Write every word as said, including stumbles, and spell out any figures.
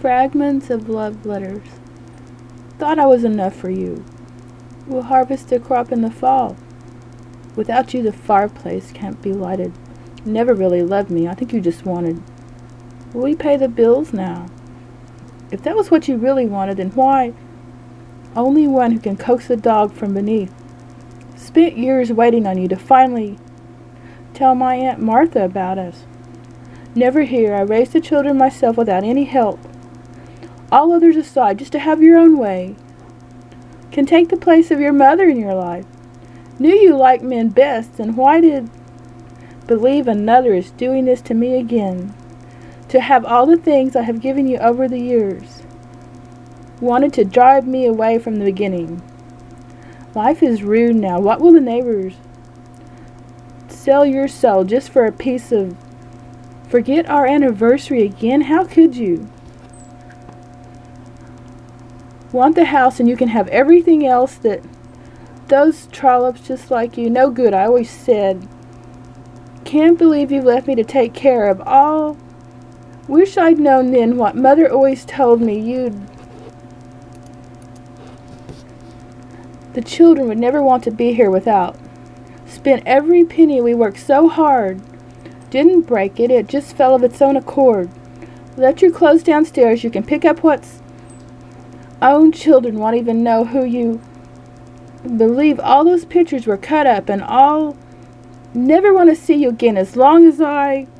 Fragments of love letters. Thought I was enough for you. We'll harvest a crop in the fall. Without you the fireplace can't be lighted. You never really loved me. I think you just wanted. Will we pay the bills now? If that was what you really wanted, then why? Only one who can coax a dog from beneath. Spent years waiting on you to finally tell my Aunt Martha about us. Never here. I raised the children myself without any help. All others aside, just to have your own way. Can take the place of your mother in your life. Knew you liked men best, and why did believe another is doing this to me again? To have all the things I have given you over the years. Wanted to drive me away from the beginning. Life is rude now. What will the neighbors? Sell your soul just for a piece of... Forget our anniversary again? How could you? Want the house and you can have everything else that... Those trollops just like you. No good, I always said. Can't believe you left me to take care of all... Wish I'd known then what Mother always told me. You'd... The children would never want to be here without. Spent every penny we worked so hard. Didn't break it, it just fell of its own accord. Left your clothes downstairs, you can pick up what's... Own children won't even know who you... Believe all those pictures were cut up and all... Never want to see you again as long as I...